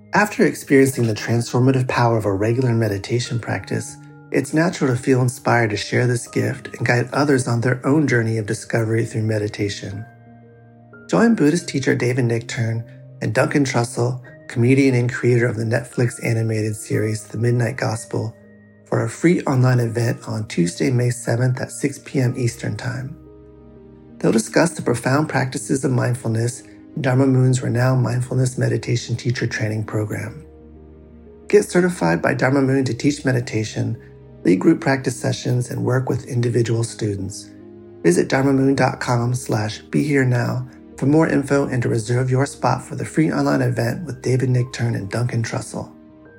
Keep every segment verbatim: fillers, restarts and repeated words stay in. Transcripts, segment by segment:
After experiencing the transformative power of a regular meditation practice, it's natural to feel inspired to share this gift and guide others on their own journey of discovery through meditation. Join Buddhist teacher David Nichtern and Duncan Trussell, comedian and creator of the Netflix animated series The Midnight Gospel, for a free online event on Tuesday, May seventh at six p.m. Eastern Time. They'll discuss the profound practices of mindfulness in Dharma Moon's renowned mindfulness meditation teacher training program. Get certified by Dharma Moon to teach meditation, lead group practice sessions, and work with individual students. Visit dharmamoon.com slash be here now for more info and to reserve your spot for the free online event with David Nichtern and Duncan Trussell.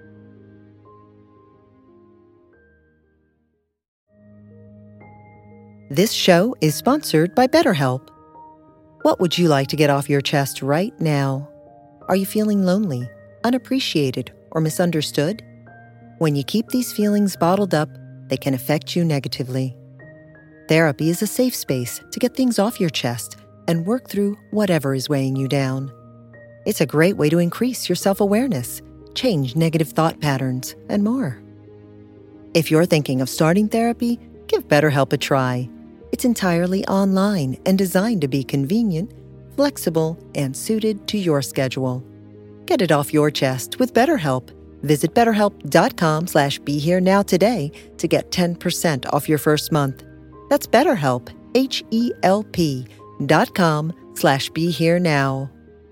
This show is sponsored by BetterHelp. What would you like to get off your chest right now? Are you feeling lonely, unappreciated, or misunderstood? When you keep these feelings bottled up, they can affect you negatively. Therapy is a safe space to get things off your chest and work through whatever is weighing you down. It's a great way to increase your self-awareness, change negative thought patterns, and more. If you're thinking of starting therapy, give BetterHelp a try. It's entirely online and designed to be convenient, flexible, and suited to your schedule. Get it off your chest with BetterHelp. Visit betterhelp.com slash be here now today to get ten percent off your first month. That's BetterHelp, H-E-L-P dot com slash be here now.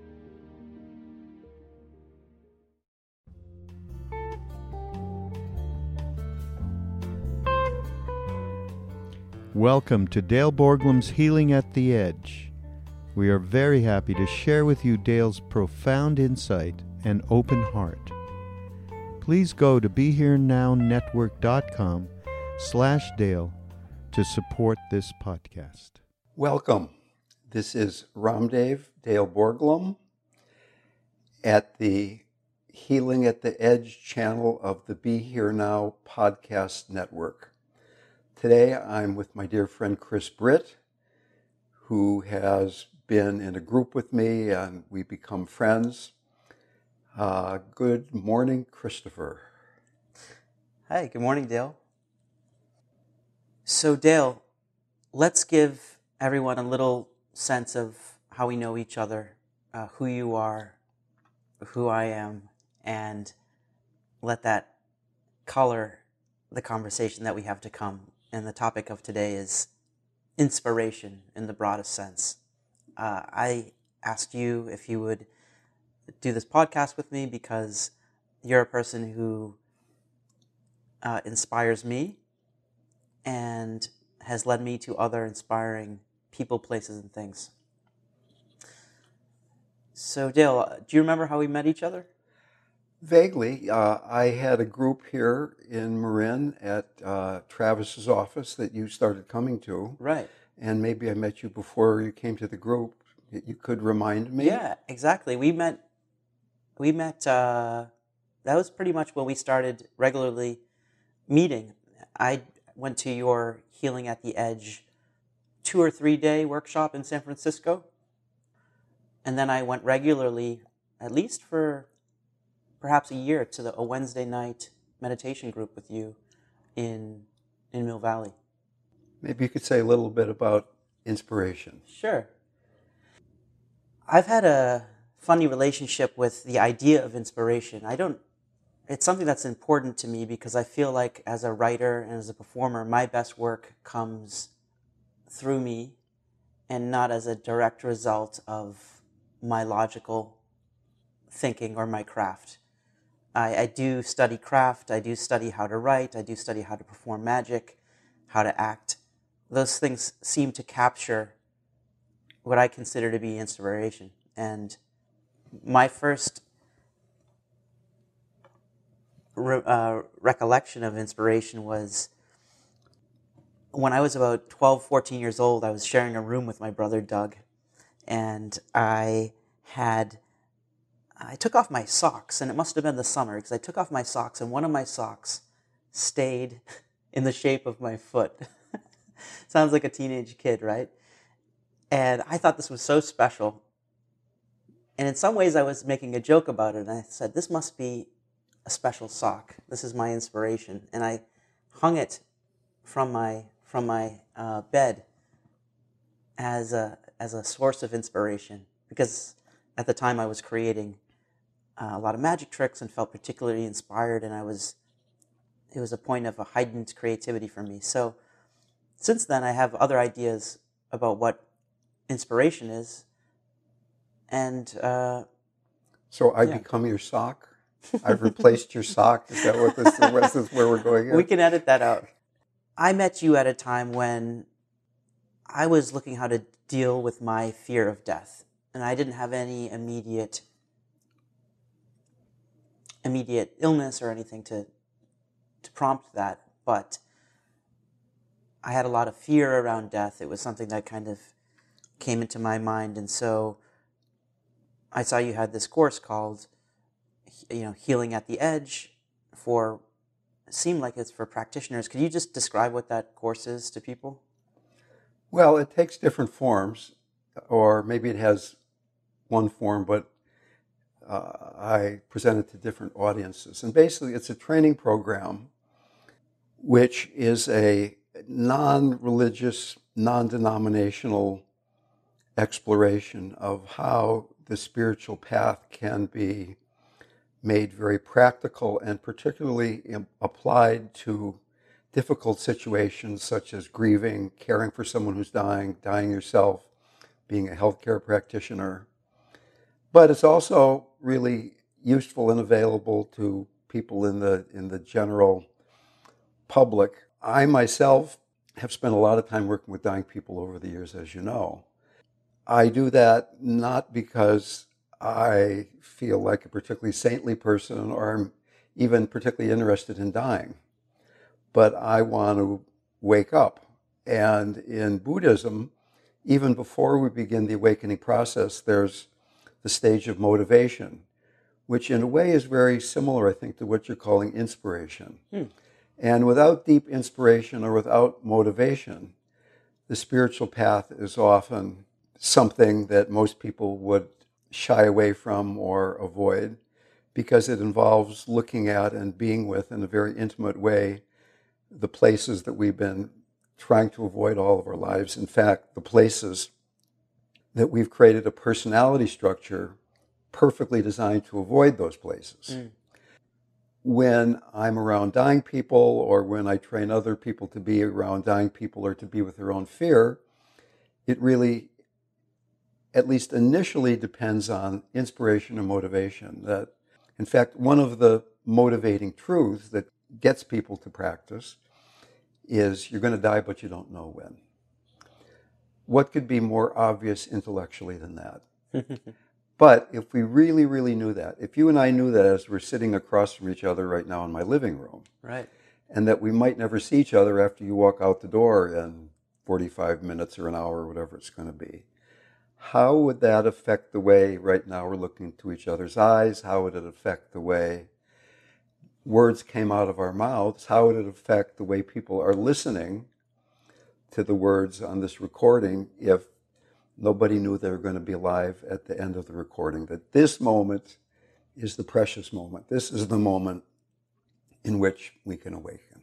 Welcome to Dale Borglum's Healing at the Edge. We are very happy to share with you Dale's profound insight and open heart. Please go to be here now network dot com slash Dale to support this podcast. Welcome. This is Ramdev Dale Borglum at the Healing at the Edge channel of the Be Here Now podcast network. Today, I'm with my dear friend Chris Britt, who has been in a group with me, and we become friends. Uh, good morning, Christopher. Hi, good morning, Dale. So, Dale, let's give everyone a little sense of how we know each other, uh, who you are, who I am, and let that color the conversation that we have to come. And the topic of today is inspiration in the broadest sense. Uh, I asked you if you would do this podcast with me because you're a person who uh, inspires me and has led me to other inspiring people, places, and things. So, Dale, do you remember how we met each other? Vaguely. Uh, I had a group here in Marin at uh, Travis's office that you started coming to. Right. And maybe I met you before you came to the group. You could remind me? Yeah, exactly. We met, we met, uh, that was pretty much when we started regularly meeting. I went to your Healing at the Edge two or three day workshop in San Francisco. And then I went regularly, at least for perhaps a year, to the, a Wednesday night meditation group with you in in Mill Valley. Maybe you could say a little bit about inspiration. Sure. I've had a funny relationship with the idea of inspiration. I don't, it's something that's important to me because I feel like as a writer and as a performer, my best work comes through me and not as a direct result of my logical thinking or my craft. I, I do study craft, I do study how to write, I do study how to perform magic, how to act. Those things seem to capture what I consider to be inspiration. And my first re- uh, recollection of inspiration was when I was about twelve, fourteen years old. I was sharing a room with my brother Doug, and I had I took off my socks, and it must have been the summer, because I took off my socks, and one of my socks stayed in the shape of my foot. Sounds like a teenage kid, right? And I thought this was so special. And in some ways I was making a joke about it, and I said, this must be a special sock. This is my inspiration. And I hung it from my from my uh, bed as a as a source of inspiration, because at the time I was creating uh, a lot of magic tricks and felt particularly inspired, and I was it was a point of a heightened creativity for me. So since then I have other ideas about what inspiration is, and uh, so I yeah. become your sock. I've replaced your sock. Is that what this is? This is where we're going here? We can edit that out. I met you at a time when I was looking how to deal with my fear of death, and I didn't have any immediate immediate illness or anything to to prompt that, but I had a lot of fear around death. It was something that kind of came into my mind, and so I saw you had this course called, you know, Healing at the Edge. For it seemed like it's for practitioners. Could you just describe what that course is to people? Well, it takes different forms, or maybe it has one form, but uh, I present it to different audiences. And basically, it's a training program which is a non-religious, non-denominational exploration of how the spiritual path can be made very practical and particularly applied to difficult situations such as grieving, caring for someone who's dying, dying yourself, being a healthcare practitioner. But it's also really useful and available to people in the in the general public. I myself have spent a lot of time working with dying people over the years, as you know. I do that not because I feel like a particularly saintly person or I'm even particularly interested in dying, but I want to wake up. And in Buddhism, even before we begin the awakening process, there's the stage of motivation, which in a way is very similar, I think, to what you're calling inspiration. Hmm. And without deep inspiration or without motivation, the spiritual path is often something that most people would shy away from or avoid because it involves looking at and being with in a very intimate way the places that we've been trying to avoid all of our lives. In fact, the places that we've created a personality structure perfectly designed to avoid those places. Mm. When I'm around dying people, or when I train other people to be around dying people or to be with their own fear, it really, at least initially, depends on inspiration and motivation. That, in fact, one of the motivating truths that gets people to practice is you're going to die, but you don't know when. What could be more obvious intellectually than that? But if we really, really knew that, if you and I knew that as we're sitting across from each other right now in my living room, right, and that we might never see each other after you walk out the door in forty-five minutes or an hour or whatever it's going to be, how would that affect the way right now we're looking into each other's eyes? How would it affect the way words came out of our mouths? How would it affect the way people are listening to the words on this recording if nobody knew they were going to be alive at the end of the recording? That this moment is the precious moment. This is the moment in which we can awaken.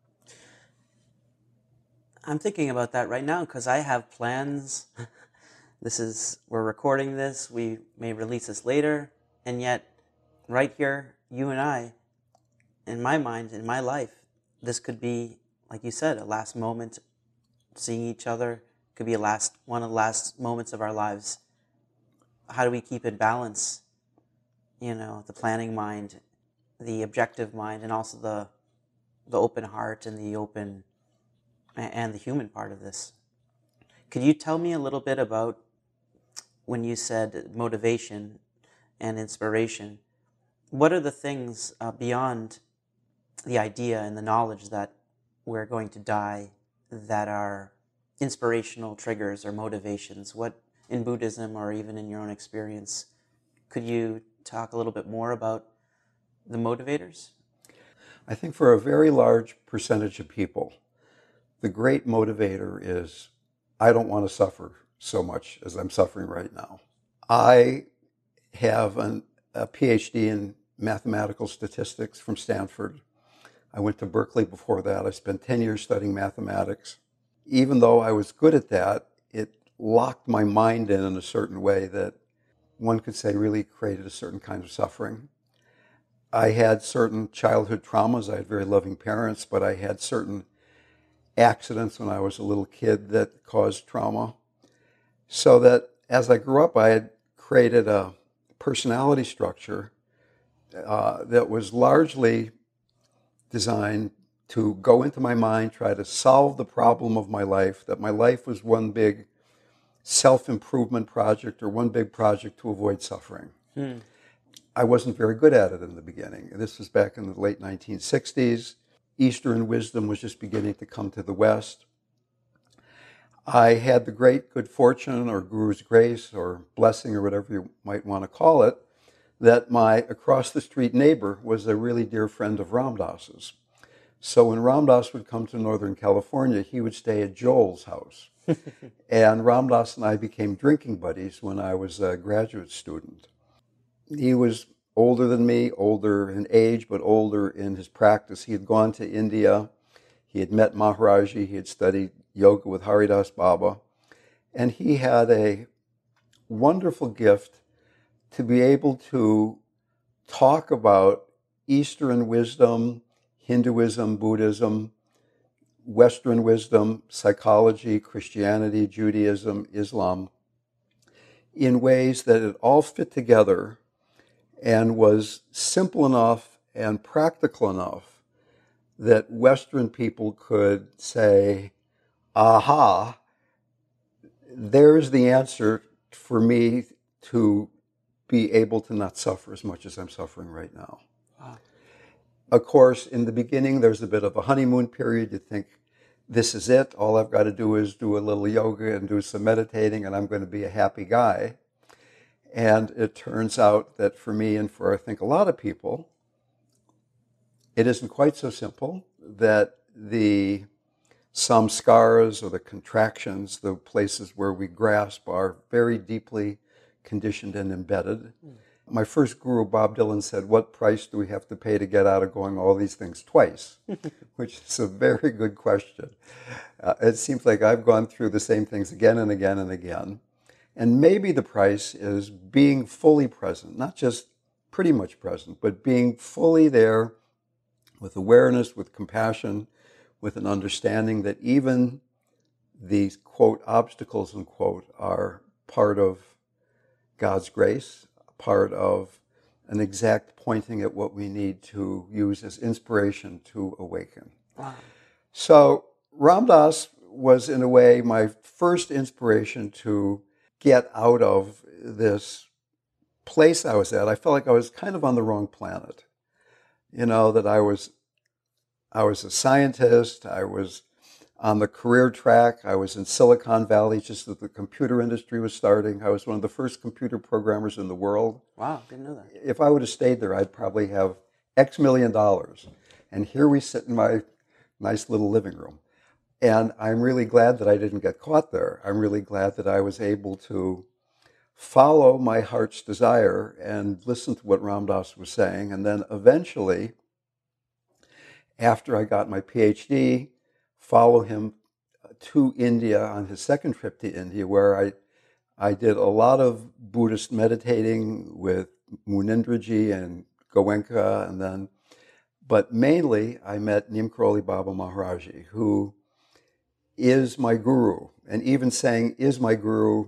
I'm thinking about that right now because I have plans. This is, we're recording this, we may release this later, and yet right here, you and I, in my mind, in my life, this could be, like you said, a last moment, seeing each other, could be a last one of the last moments of our lives. How do we keep in balance, you know, the planning mind, the objective mind, and also the the open heart and the open and the human part of this? Could you tell me a little bit about when you said motivation and inspiration? What are the things uh, beyond the idea and the knowledge that we're going to die that are inspirational triggers or motivations? What, in Buddhism or even in your own experience, could you talk a little bit more about the motivators? I think for a very large percentage of people, the great motivator is, I don't want to suffer so much as I'm suffering right now. I have an, a P H D in mathematical statistics from Stanford. I went to Berkeley before that. I spent ten years studying mathematics. Even though I was good at that, it locked my mind in in a certain way that one could say really created a certain kind of suffering. I had certain childhood traumas. I had very loving parents, but I had certain accidents when I was a little kid that caused trauma. So that as I grew up, I had created a personality structure uh, that was largely designed to go into my mind, try to solve the problem of my life, that my life was one big self-improvement project or one big project to avoid suffering. Hmm. I wasn't very good at it in the beginning. This was back in the late nineteen sixties. Eastern wisdom was just beginning to come to the West. I had the great good fortune or Guru's grace or blessing or whatever you might want to call it, that my across the street neighbor was a really dear friend of Ram Dass's. So when Ram Dass would come to Northern California, he would stay at Joel's house. And Ram Dass and I became drinking buddies when I was a graduate student. He was older than me, older in age, but older in his practice. He had gone to India. He had met Maharaji. He had studied yoga with Haridas Baba. And he had a wonderful gift to be able to talk about Eastern wisdom, Hinduism, Buddhism, Western wisdom, psychology, Christianity, Judaism, Islam, in ways that it all fit together and was simple enough and practical enough that Western people could say, aha, there's the answer for me to be able to not suffer as much as I'm suffering right now. Wow. Of course, in the beginning, there's a bit of a honeymoon period. You think, this is it. All I've got to do is do a little yoga and do some meditating, and I'm going to be a happy guy. And it turns out that for me and for, I think, a lot of people, it isn't quite so simple, that the samskaras or the contractions, the places where we grasp, are very deeply conditioned and embedded. Mm. My first guru, Bob Dylan, said, what price do we have to pay to get out of going all these things twice? Which is a very good question. Uh, it seems like I've gone through the same things again and again and again. And maybe the price is being fully present, not just pretty much present, but being fully there with awareness, with compassion, with an understanding that even these, quote, obstacles, unquote, are part of God's grace, part of an exact pointing at what we need to use as inspiration to awaken. Wow. So Ram Dass was, in a way, my first inspiration to get out of this place I was at. I felt like I was kind of on the wrong planet. You know, that I was I was a scientist, I was on the career track, I was in Silicon Valley just as the computer industry was starting. I was one of the first computer programmers in the world. Wow, didn't know that. If I would have stayed there, I'd probably have X million dollars. And here we sit in my nice little living room. And I'm really glad that I didn't get caught there. I'm really glad that I was able to follow my heart's desire and listen to what Ram Dass was saying. And then eventually, after I got my P H D, follow him to India on his second trip to India, where I I did a lot of Buddhist meditating with Munindraji and Goenka, and then, but mainly I met Neem Karoli Baba Maharaji, who is my guru. And even saying is my guru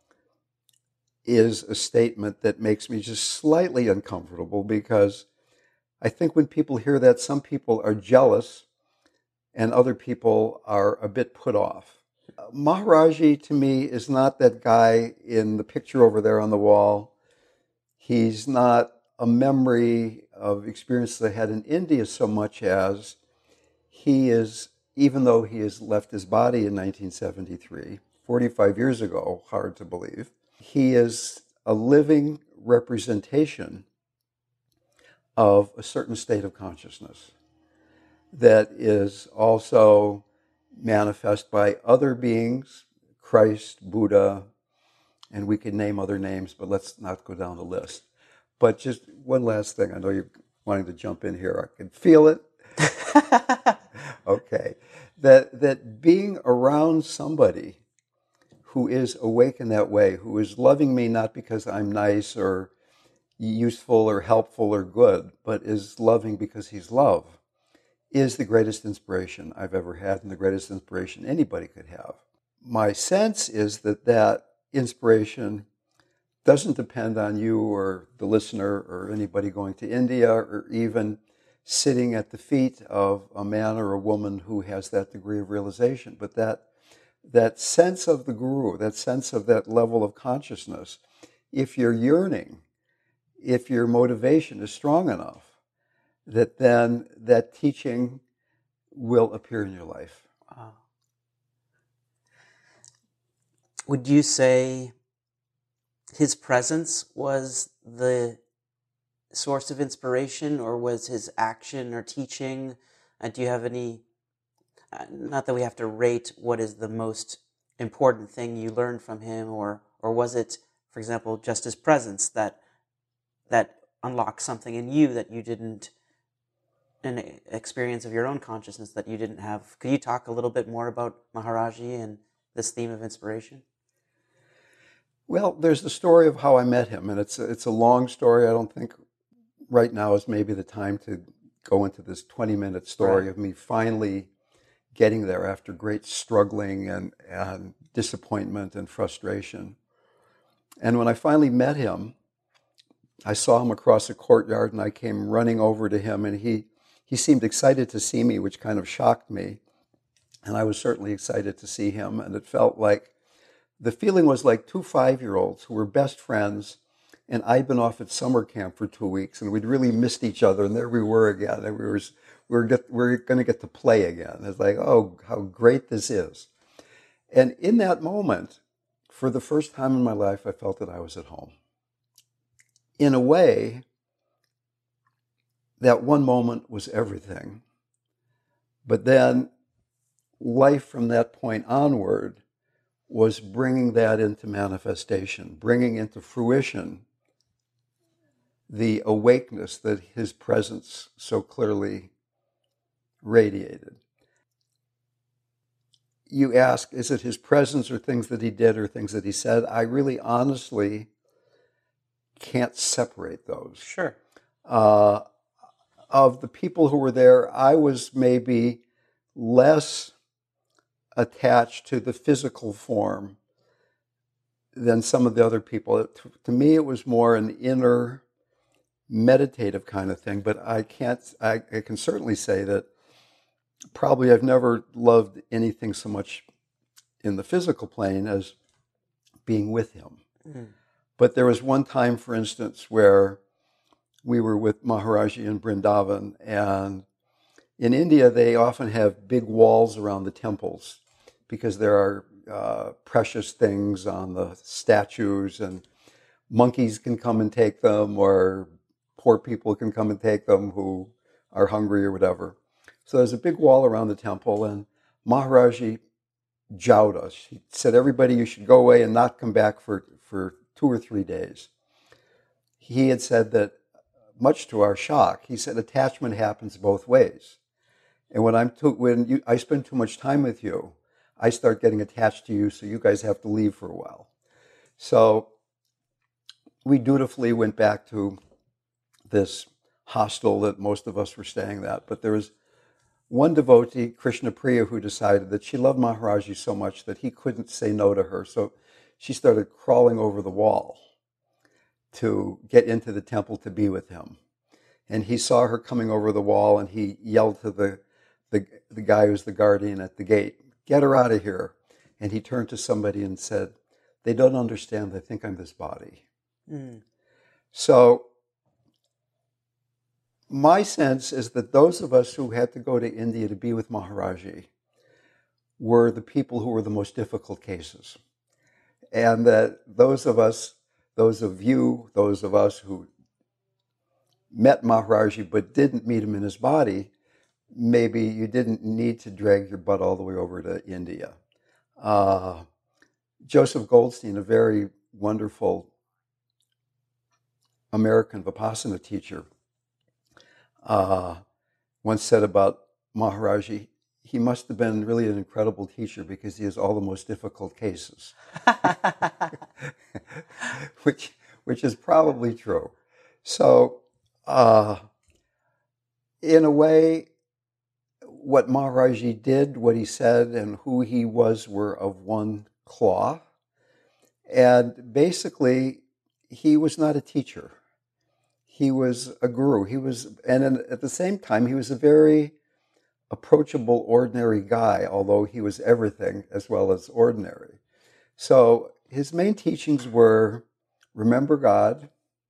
is a statement that makes me just slightly uncomfortable, because I think when people hear that, some people are jealous and other people are a bit put off. Uh, Maharaji, to me, is not that guy in the picture over there on the wall. He's not a memory of experiences I had in India so much as he is, even though he has left his body in nineteen seventy-three, forty-five years ago, hard to believe, he is a living representation of a certain state of consciousness that is also manifest by other beings, Christ, Buddha, and we can name other names, but let's not go down the list. But just one last thing. I know you're wanting to jump in here. I can feel it. Okay. That, that being around somebody who is awake in that way, who is loving me not because I'm nice or useful or helpful or good, but is loving because he's love, is the greatest inspiration I've ever had and the greatest inspiration anybody could have. My sense is that that inspiration doesn't depend on you or the listener or anybody going to India or even sitting at the feet of a man or a woman who has that degree of realization, but that that sense of the guru, that sense of that level of consciousness, if you're yearning, if your motivation is strong enough, that then that teaching will appear in your life. Wow. Would you say his presence was the source of inspiration, or was his action or teaching? Uh, do you have any, uh, not that we have to rate what is the most important thing you learned from him, or or was it, for example, just his presence that that unlocked something in you that you didn't, an experience of your own consciousness that you didn't have? Could you talk a little bit more about Maharaji and this theme of inspiration? Well, there's the story of how I met him, and it's a, it's a long story. I don't think right now is maybe the time to go into this twenty-minute story Right. of me finally getting there after great struggling and, and disappointment and frustration. And when I finally met him, I saw him across a courtyard, and I came running over to him, and he, he seemed excited to see me, which kind of shocked me. And I was certainly excited to see him, and it felt like, the feeling was like two five-year-olds who were best friends, and I'd been off at summer camp for two weeks, and we'd really missed each other, and there we were again, and we were, we were, get, we were going to get to play again. It's like, oh, how great this is. And in that moment, for the first time in my life, I felt that I was at home. In a way, that one moment was everything. But then life from that point onward was bringing that into manifestation, bringing into fruition the awakeness that his presence so clearly radiated. You ask, is it his presence or things that he did or things that he said? I really honestly can't separate those. Sure. Uh, of the people who were there, I was maybe less attached to the physical form than some of the other people. It, to me, it was more an inner meditative kind of thing, but I can't, I, I can certainly say that probably I've never loved anything so much in the physical plane as being with him. Mm. But there was one time, for instance, where we were with Maharaji in Vrindavan, and in India, they often have big walls around the temples because there are uh, precious things on the statues, and monkeys can come and take them, or poor people can come and take them who are hungry or whatever. So there's a big wall around the temple, and Maharaji jowed us. He said, everybody, you should go away and not come back for, for two or three days. He had said that, much to our shock, he said attachment happens both ways. And when I'm too, when you, I spend too much time with you, I start getting attached to you, so you guys have to leave for a while. So we dutifully went back to this hostel that most of us were staying at. But there was one devotee, Krishna Priya, who decided that she loved Maharaji so much that he couldn't say no to her. So she started crawling over the wall to get into the temple to be with him. And he saw her coming over the wall, and he yelled to the, the, the guy who's the guardian at the gate, get her out of here. And he turned to somebody and said, they don't understand. They think I'm this body. Mm. So my sense is that those of us who had to go to India to be with Maharaji were the people who were the most difficult cases. And that those of us, those of you, those of us who met Maharaji but didn't meet him in his body, maybe you didn't need to drag your butt all the way over to India. Uh, Joseph Goldstein, a very wonderful American Vipassana teacher, uh, once said about Maharaji, he must have been really an incredible teacher because he has all the most difficult cases, which which is probably true. So, uh, in a way, what Maharaji did, what he said, and who he was were of one cloth. And basically, he was not a teacher. He was a guru. He was, and at the same time, he was a very approachable, ordinary guy, although he was everything as well as ordinary. So his main teachings were, remember God.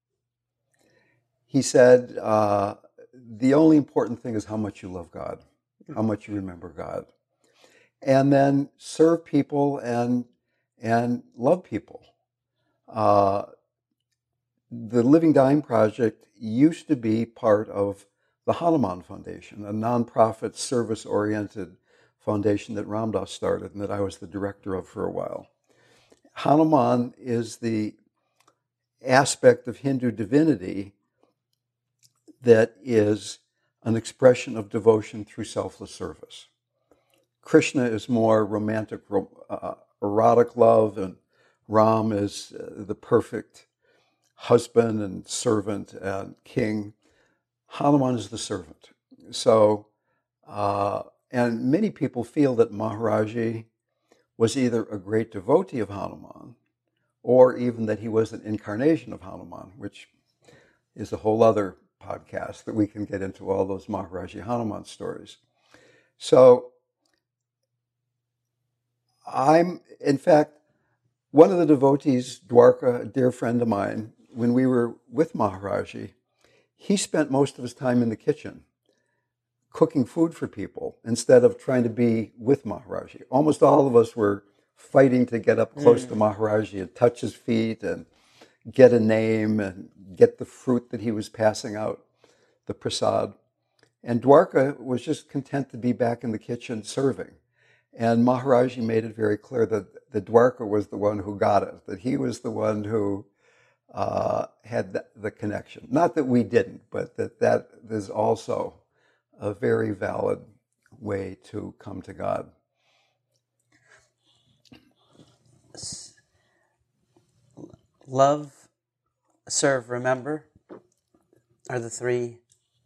He said, uh, the only important thing is how much you love God, how much you remember God. And then serve people and, and love people. Uh, the Living Dying Project used to be part of the Hanuman Foundation, a nonprofit service-oriented foundation that Ram Dass started and that I was the director of for a while. Hanuman is the aspect of Hindu divinity that is an expression of devotion through selfless service. Krishna is more romantic, uh, erotic love, and Ram is uh, the perfect husband and servant and king. Hanuman is the servant. So, uh, and many people feel that Maharaji was either a great devotee of Hanuman or even that he was an incarnation of Hanuman, which is a whole other podcast that we can get into all those Maharaji Hanuman stories. So, I'm, in fact, one of the devotees, Dwarka, a dear friend of mine, when we were with Maharaji, he spent most of his time in the kitchen cooking food for people instead of trying to be with Maharaji. Almost all of us were fighting to get up close mm. to Maharaji and touch his feet and get a name and get the fruit that he was passing out, the prasad. And Dwarka was just content to be back in the kitchen serving. And Maharaji made it very clear that, that Dwarka was the one who got it, that he was the one who uh, had the, the connection. Not that we didn't, but that that is also a very valid way to come to God. Love, serve, remember are the three.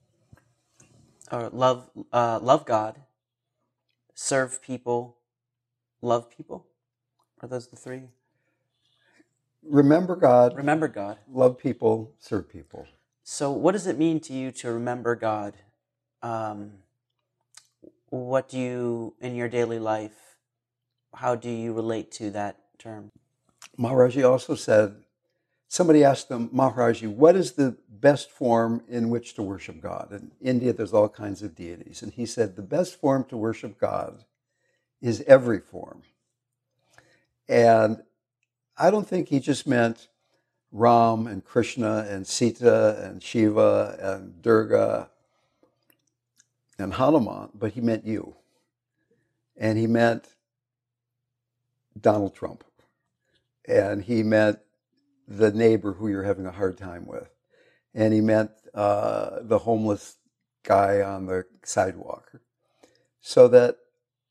Or love, uh, love God, serve people, love people. Are those the three? Remember God. Remember God. Love people, serve people. So what does it mean to you to remember God? Um, what do you, in your daily life, how do you relate to that term? Maharaji also said, somebody asked him, Maharaji, what is the best form in which to worship God? In India, there's all kinds of deities. And he said, the best form to worship God is every form. And I don't think he just meant Ram and Krishna and Sita and Shiva and Durga and Hanuman, but he meant you. And he meant Donald Trump. And he meant the neighbor who you're having a hard time with. And he meant uh, the homeless guy on the sidewalk. So that,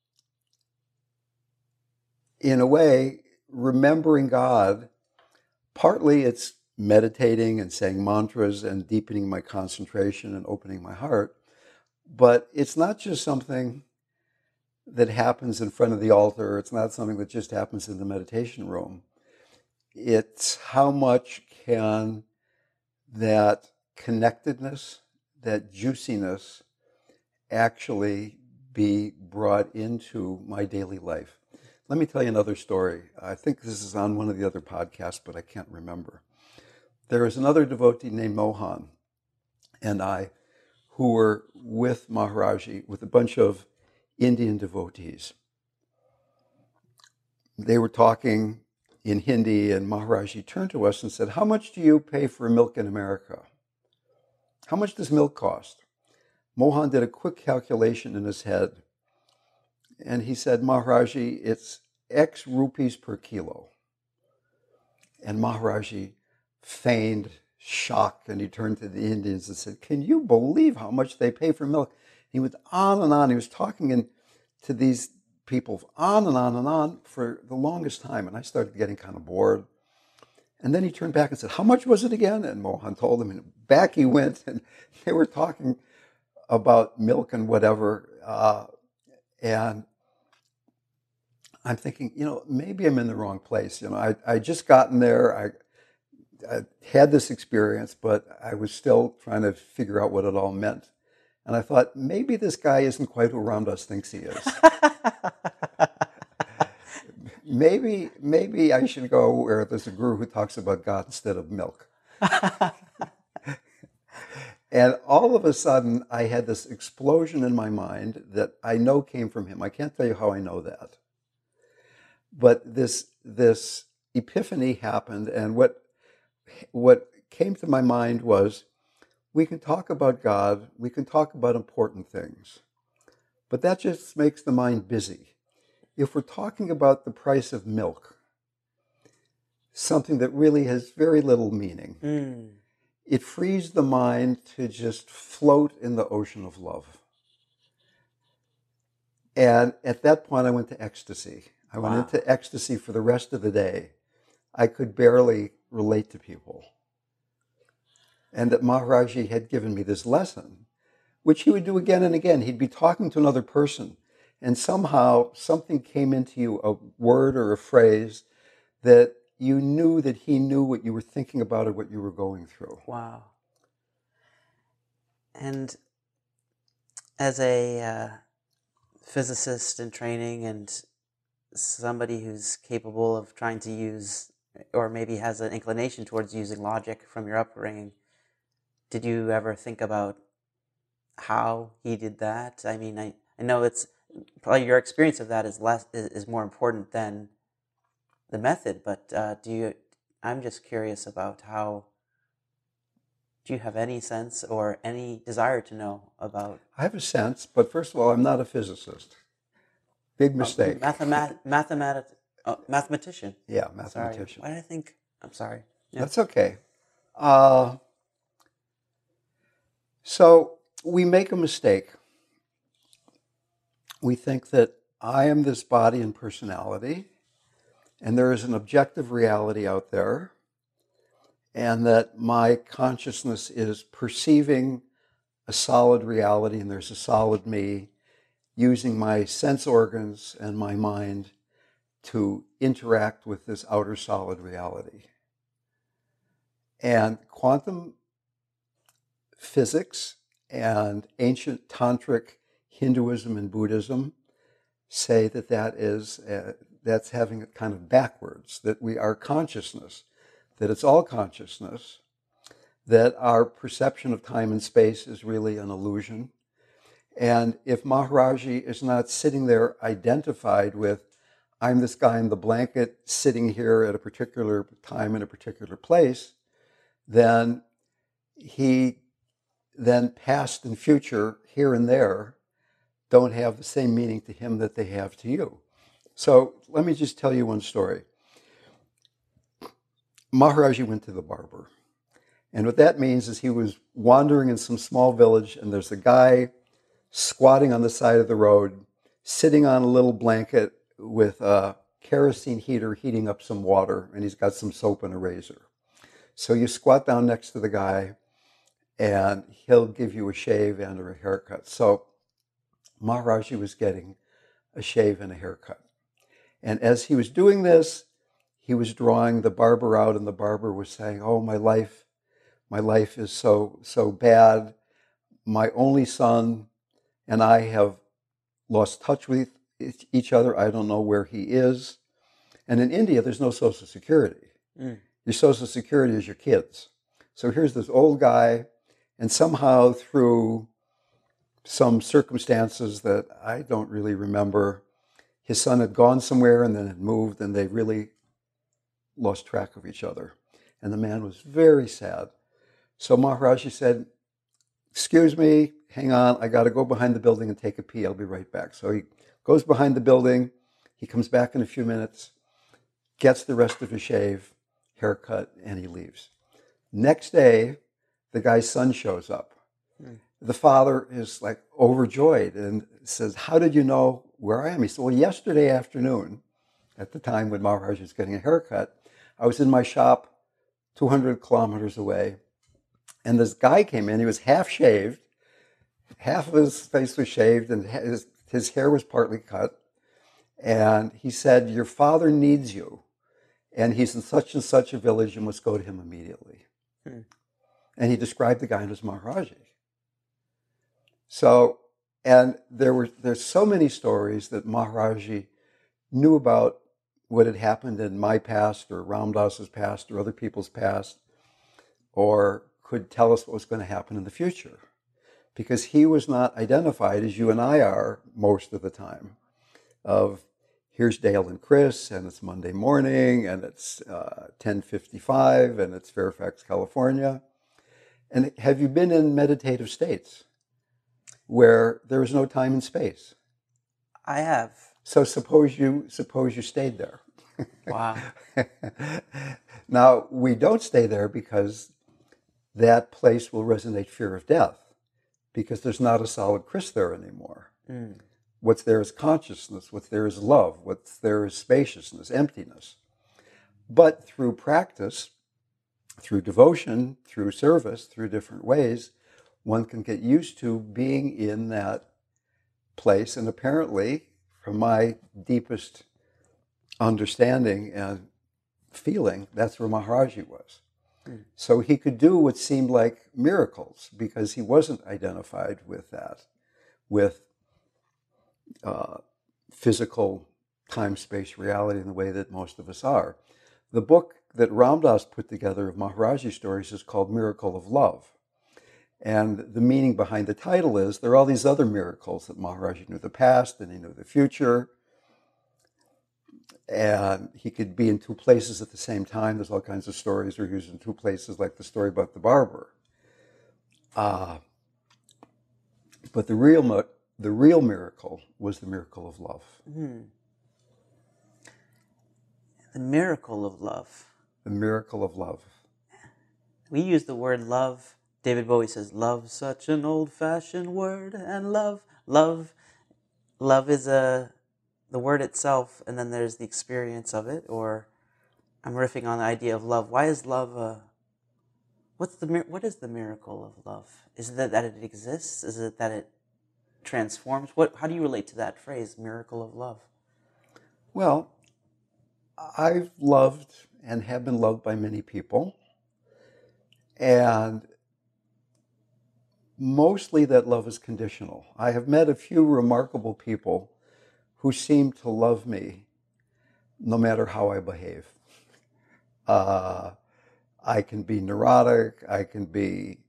in a way, remembering God, partly it's meditating and saying mantras and deepening my concentration and opening my heart, but it's not just something that happens in front of the altar. It's not something that just happens in the meditation room. It's how much can that connectedness, that juiciness, actually be brought into my daily life. Let me tell you another story. I think this is on one of the other podcasts, but I can't remember. There is another devotee named Mohan and I who were with Maharaji, with a bunch of Indian devotees. They were talking in Hindi, and Maharaji turned to us and said, how much do you pay for milk in America? How much does milk cost? Mohan did a quick calculation in his head, and he said, Maharaji, it's X rupees per kilo. And Maharaji feigned shock, and he turned to the Indians and said, "Can you believe how much they pay for milk?" He went on and on. He was talking in, to these people on and on and on for the longest time, and I started getting kind of bored. And then he turned back and said, "How much was it again?" And Mohan told him, and back he went, and they were talking about milk and whatever. Uh, and I'm thinking, you know, maybe I'm in the wrong place. You know, I I just gotten there. I, I had this experience, but I was still trying to figure out what it all meant. And I thought, maybe this guy isn't quite who Ramdas thinks he is. maybe maybe I should go where there's a guru who talks about God instead of milk. And all of a sudden, I had this explosion in my mind that I know came from him. I can't tell you how I know that. But this this epiphany happened, and what what came to my mind was, we can talk about God, we can talk about important things, but that just makes the mind busy. If we're talking about the price of milk, something that really has very little meaning, mm. it frees the mind to just float in the ocean of love. And at that point, I went to ecstasy. I went wow. into ecstasy for the rest of the day. I could barely relate to people. And that Maharaji had given me this lesson, which he would do again and again. He'd be talking to another person, and somehow something came into you, a word or a phrase, that you knew that he knew what you were thinking about or what you were going through. Wow. And as a uh, physicist in training and somebody who's capable of trying to use, or maybe has an inclination towards using logic from your upbringing, did you ever think about how he did that? I mean, I, I know it's probably your experience of that is less is, is more important than the method, but uh, do you? I'm just curious about how. Do you have any sense or any desire to know about? I have a sense, but first of all, I'm not a physicist. Big mistake. Uh, mathemat- mathemat- uh, mathematician. Yeah, mathematician. Sorry. Why did I think? I'm sorry. Yeah. That's okay. Uh, so we make a mistake. We think that I am this body and personality, and there is an objective reality out there, and that my consciousness is perceiving a solid reality, and there's a solid me, using my sense organs and my mind to interact with this outer solid reality. And quantum physics and ancient tantric Hinduism and Buddhism say that that is, uh, that's having it kind of backwards, that we are consciousness, that it's all consciousness, that our perception of time and space is really an illusion. And if Maharaji is not sitting there identified with, I'm this guy in the blanket sitting here at a particular time in a particular place, then he, then past and future, here and there, don't have the same meaning to him that they have to you. So let me just tell you one story. Maharaji went to the barber. And what that means is he was wandering in some small village, and there's a guy squatting on the side of the road, sitting on a little blanket with a kerosene heater heating up some water, and he's got some soap and a razor. So you squat down next to the guy, and he'll give you a shave and or a haircut. So Maharaji was getting a shave and a haircut. And as he was doing this, he was drawing the barber out, and the barber was saying, oh, my life, my life is so, so bad. My only son and I have lost touch with each other. I don't know where he is. And in India, there's no Social Security. Mm. Your Social Security is your kids. So here's this old guy, and somehow through some circumstances that I don't really remember, his son had gone somewhere and then had moved, and they really lost track of each other. And the man was very sad. So Maharaji said, excuse me, hang on, I got to go behind the building and take a pee. I'll be right back. So he goes behind the building. He comes back in a few minutes, gets the rest of his shave, haircut, and he leaves. Next day, the guy's son shows up. Mm. The father is like overjoyed and says, how did you know where I am? He said, well, yesterday afternoon, at the time when Maharaj was getting a haircut, I was in my shop two hundred kilometers away, and this guy came in. He was half shaved. Half of his face was shaved, and his, his hair was partly cut. And he said, your father needs you, and he's in such and such a village. You must go to him immediately. Hmm. And he described the guy as Maharaji. So, and there were there's so many stories that Maharaji knew about what had happened in my past or Ram Dass's past or other people's past, or could tell us what was going to happen in the future. Because he was not identified as you and I are most of the time, of here's Dale and Chris, and it's Monday morning, and it's uh, ten fifty-five, and it's Fairfax, California. And have you been in meditative states where there is no time and space? I have. So suppose you suppose you stayed there. Wow. Now, we don't stay there because that place will resonate fear of death, because there's not a solid Chris there anymore. Mm. What's there is consciousness. What's there is love. What's there is spaciousness, emptiness. But through practice, through devotion, through service, through different ways, one can get used to being in that place. And apparently, from my deepest understanding and feeling, that's where Maharaji was. Mm. So he could do what seemed like miracles because he wasn't identified with that, with uh, physical time-space reality in the way that most of us are. The book that Ram Dass put together of Maharaji stories is called Miracle of Love. And the meaning behind the title is there are all these other miracles that Maharaji knew the past and he knew the future. And he could be in two places at the same time. There's all kinds of stories where he was in two places, like the story about the barber. Uh, but the real, the real miracle was the miracle of love. Mm. The miracle of love. The miracle of love. We use the word love. David Bowie says, love, such an old-fashioned word, and love, love, love is a, the word itself, and then there's the experience of it, or I'm riffing on the idea of love. Why is love a, what's the, what is the miracle of love? Is it that, that it exists? Is it that it transforms? What, how do you relate to that phrase, miracle of love? Well, I've loved and have been loved by many people, and mostly that love is conditional. I have met a few remarkable people who seem to love me no matter how I behave. Uh, I can be neurotic, I can be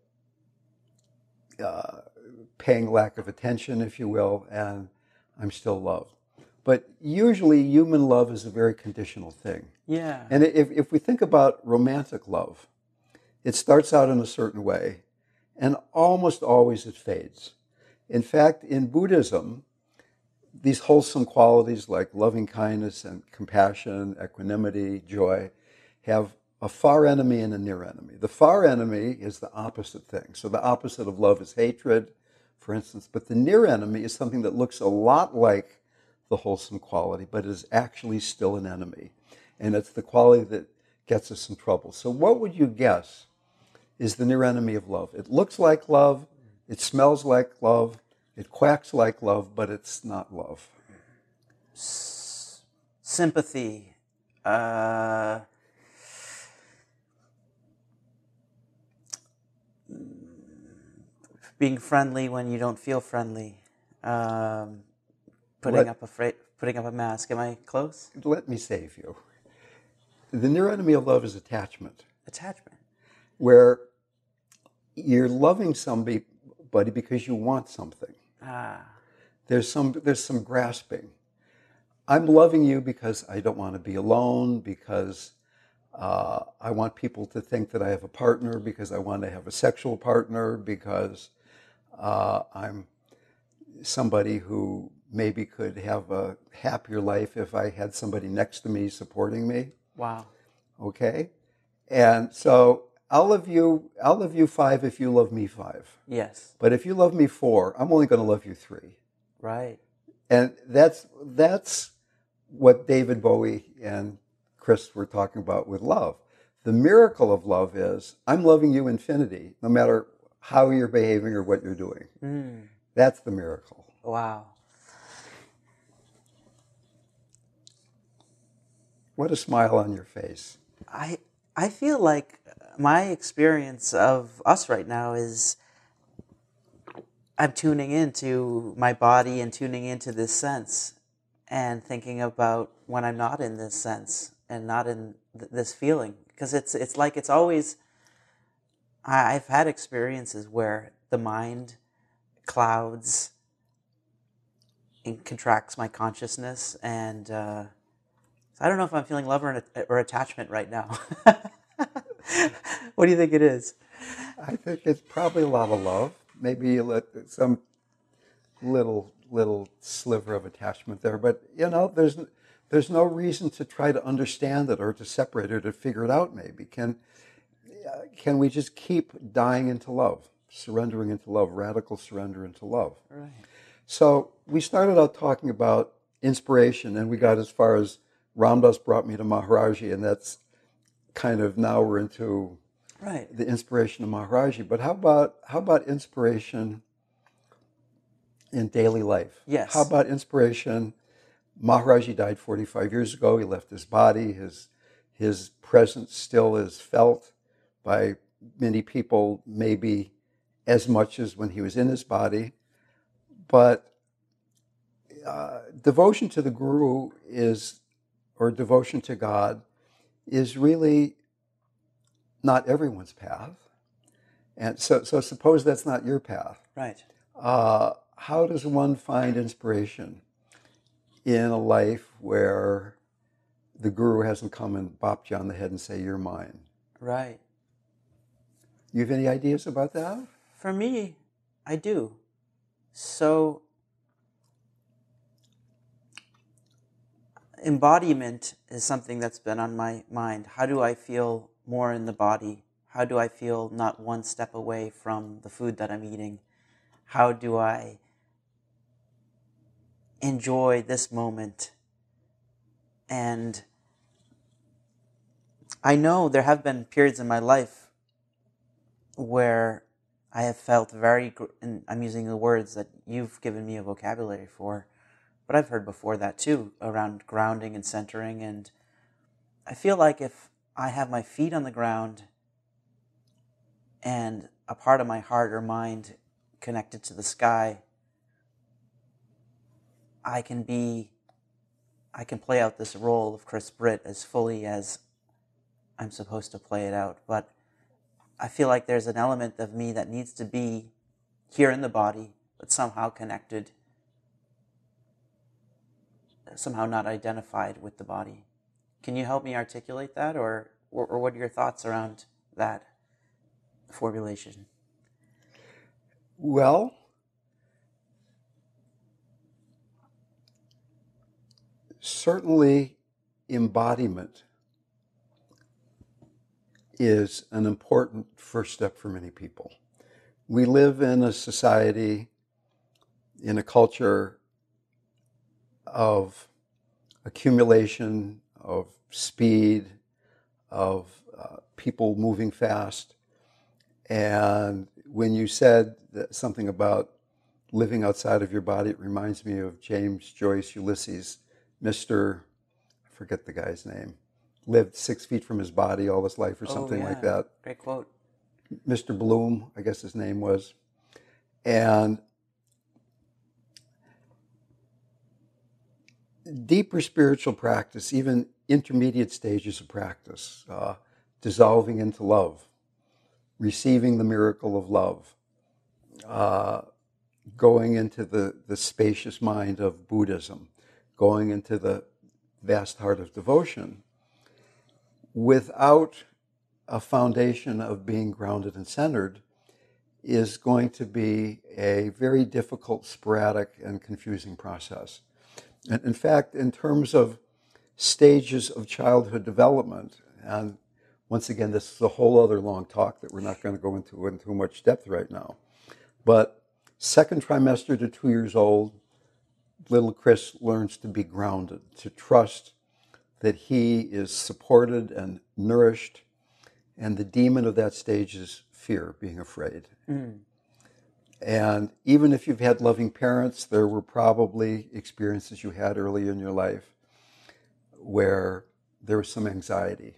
uh, paying lack of attention, if you will, and I'm still loved. But usually human love is a very conditional thing. Yeah. And if, if we think about romantic love, it starts out in a certain way, and almost always it fades. In fact, in Buddhism, these wholesome qualities like loving kindness and compassion, equanimity, joy, have a far enemy and a near enemy. The far enemy is the opposite thing. So the opposite of love is hatred, for instance. But the near enemy is something that looks a lot like the wholesome quality, but is actually still an enemy. And it's the quality that gets us in trouble. So what would you guess is the near enemy of love? It looks like love, it smells like love, it quacks like love, but it's not love. S- sympathy. Uh, being friendly when you don't feel friendly. Um, putting Let, up a fra- putting up a mask. Am I close? Let me save you. The near enemy of love is attachment. Attachment. Where you're loving somebody because you want something. Ah. There's some there's some grasping. I'm loving you because I don't want to be alone, because uh, I want people to think that I have a partner, because I want to have a sexual partner, because uh, I'm somebody who maybe could have a happier life if I had somebody next to me supporting me. Wow. okay? And so I'll love you, I'll love you five if you love me five. Yes. But if you love me four, I'm only going to love you three. Right. And that's that's what David Bowie and Chris were talking about with love. The miracle of love is I'm loving you infinity, no matter how you're behaving or what you're doing. Mm. That's the miracle. Wow. What a smile on your face. I I feel like my experience of us right now is I'm tuning into my body and tuning into this sense and thinking about when I'm not in this sense and not in th- this feeling. Because it's it's like it's always, I, I've had experiences where the mind clouds and contracts my consciousness, and uh, I don't know if I'm feeling love or, or attachment right now. What do you think it is? I think it's probably a lot of love. Maybe a lit- some little little sliver of attachment there, but you know, there's there's no reason to try to understand it or to separate it or to figure it out. Maybe can uh, can we just keep dying into love, surrendering into love, radical surrender into love? Right. So we started out talking about inspiration, and we got as far as Ram Dass brought me to Maharaji, and that's kind of now we're into Right. the inspiration of Maharaji. But how about how about inspiration in daily life? Yes. How about inspiration? Maharaji died forty-five years ago. He left his body. His his presence still is felt by many people, maybe as much as when he was in his body. But uh, devotion to the Guru is, or devotion to God, is really not everyone's path. And so, so suppose that's not your path. Right. Uh, how does one find inspiration in a life where the Guru hasn't come and bopped you on the head and say, you're mine? Right. You have any ideas about that? For me, I do. So, embodiment is something that's been on my mind. How do I feel more in the body? How do I feel not one step away from the food that I'm eating? How do I enjoy this moment? And I know there have been periods in my life where I have felt very, and I'm using the words that you've given me a vocabulary for, but I've heard before that too, around grounding and centering. And I feel like if I have my feet on the ground and a part of my heart or mind connected to the sky, I can be, I can play out this role of Chris Britt as fully as I'm supposed to play it out. But I feel like there's an element of me that needs to be here in the body, but somehow connected, somehow not identified with the body. Can you help me articulate that, or, or, or what are your thoughts around that formulation? Well, certainly embodiment is an important first step for many people. We live in a society, in a culture of accumulation, of speed, of uh, people moving fast. And when you said that something about living outside of your body, it reminds me of James Joyce Ulysses. Mister, I forget the guy's name, lived six feet from his body all his life or something oh, yeah. like that. Great quote. Mister Bloom, I guess his name was. And deeper spiritual practice, even intermediate stages of practice, uh, dissolving into love, receiving the miracle of love, uh, going into the, the spacious mind of Buddhism, going into the vast heart of devotion, without a foundation of being grounded and centered, is going to be a very difficult, sporadic, and confusing process. And in fact, in terms of stages of childhood development, And once again, this is a whole other long talk that we're not going to go into in too much depth right now. But second trimester to two years old, little Chris learns to be grounded, to trust that he is supported and nourished. And the demon of that stage is fear, being afraid. Mm. And even if you've had loving parents, there were probably experiences you had early in your life where there was some anxiety.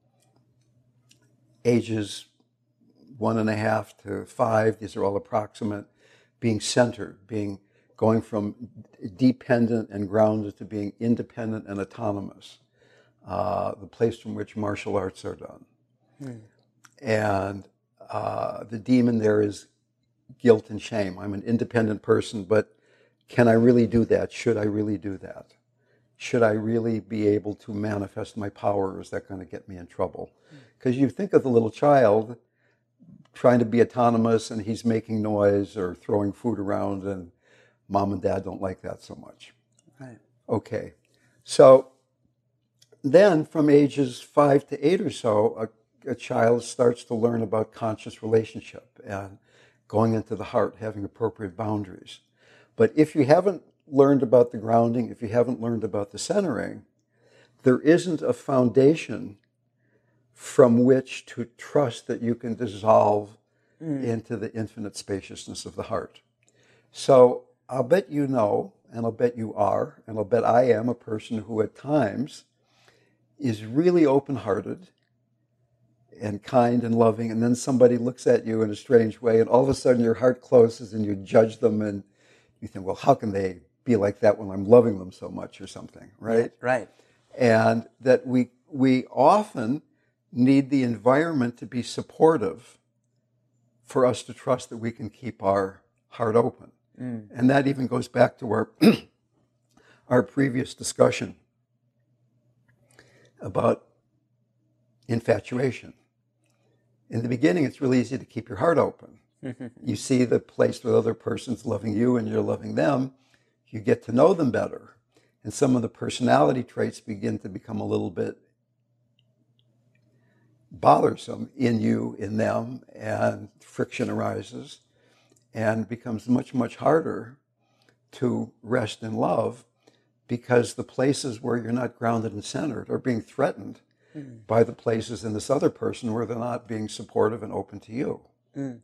Ages one and a half to five, these are all approximate, being centered, being going from dependent and grounded to being independent and autonomous, uh, the place from which martial arts are done. Hmm. And uh, the demon there is guilt and shame. I'm an independent person, but can I really do that? Should I really do that? Should I really be able to manifest my power, or is that going to get me in trouble? Because you think of the little child trying to be autonomous and he's making noise or throwing food around, and mom and dad don't like that so much. Right. Okay. So then from ages five to eight or so, a, a child starts to learn about conscious relationship and going into the heart, having appropriate boundaries. But if you haven't learned about the grounding, if you haven't learned about the centering, there isn't a foundation from which to trust that you can dissolve mm. into the infinite spaciousness of the heart. So I'll bet you know, and I'll bet you are, and I'll bet I am a person who at times is really open-hearted and kind and loving, and then somebody looks at you in a strange way, and all of a sudden your heart closes and you judge them, and you think, well, how can they be like that when I'm loving them so much or something, right? Yeah, right. And that we we often need the environment to be supportive for us to trust that we can keep our heart open. Mm. And that even goes back to our, our previous discussion about infatuation. In the beginning, it's really easy to keep your heart open. You see the place where the other person's loving you and you're loving them. You get to know them better. And some of the personality traits begin to become a little bit bothersome in you, in them, and friction arises and becomes much, much harder to rest in love because the places where you're not grounded and centered are being threatened mm. by the places in this other person where they're not being supportive and open to you. Mm.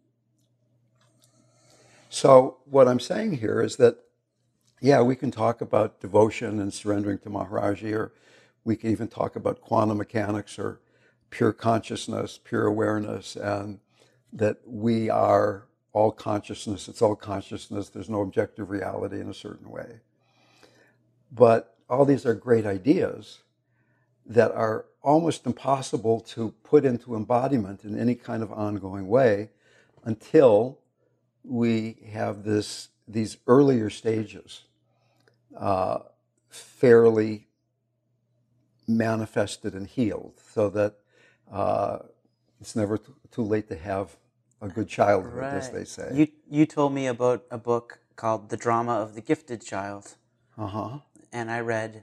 So what I'm saying here is that, yeah, we can talk about devotion and surrendering to Maharaji, or we can even talk about quantum mechanics or pure consciousness, pure awareness, and that we are all consciousness. It's all consciousness. There's no objective reality in a certain way. But all these are great ideas that are almost impossible to put into embodiment in any kind of ongoing way until we have this these earlier stages uh, fairly manifested and healed, so that uh, it's never t- too late to have a good childhood, right. as they say. You you told me about a book called The Drama of the Gifted Child. Uh-huh. And I read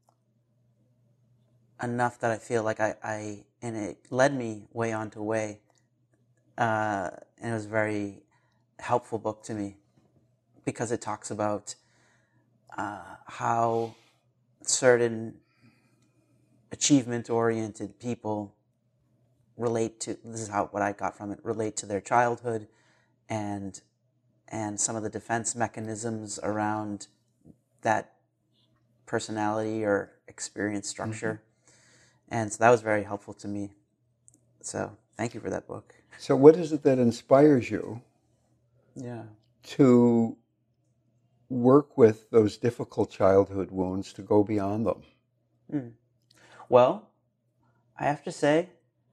enough that I feel like I, I and it led me way onto way. Uh, and it was a very helpful book to me because it talks about uh, how certain achievement-oriented people relate to, this is how what I got from it, relate to their childhood and and some of the defense mechanisms around that personality or experience structure. Mm-hmm. And so that was very helpful to me. So thank you for that book. So what is it that inspires you yeah. to work with those difficult childhood wounds, to go beyond them? Hmm. Well, I have to say,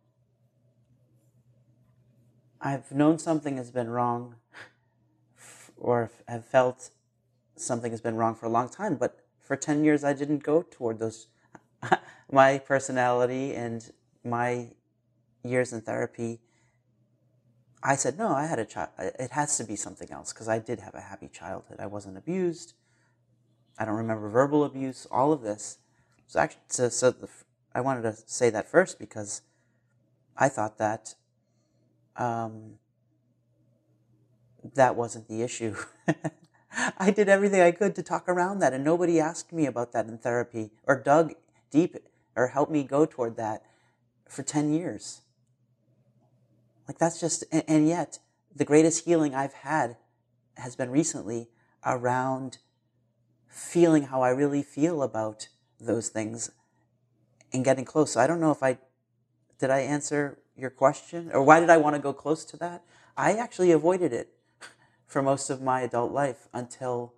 I've known something has been wrong, or have felt something has been wrong for a long time, but for ten years I didn't go toward those. My personality and my years in therapy, I said, no, I had a child. It has to be something else, because I did have a happy childhood. I wasn't abused. I don't remember verbal abuse, all of this. So actually, so, so the, I wanted to say that first because I thought that um, that wasn't the issue. I did everything I could to talk around that, and nobody asked me about that in therapy or dug deep or helped me go toward that for ten years. Like that's just, and, and yet the greatest healing I've had has been recently around feeling how I really feel about those things and getting close. So I don't know if I, did I answer your question? Or why did I want to go close to that? I actually avoided it for most of my adult life until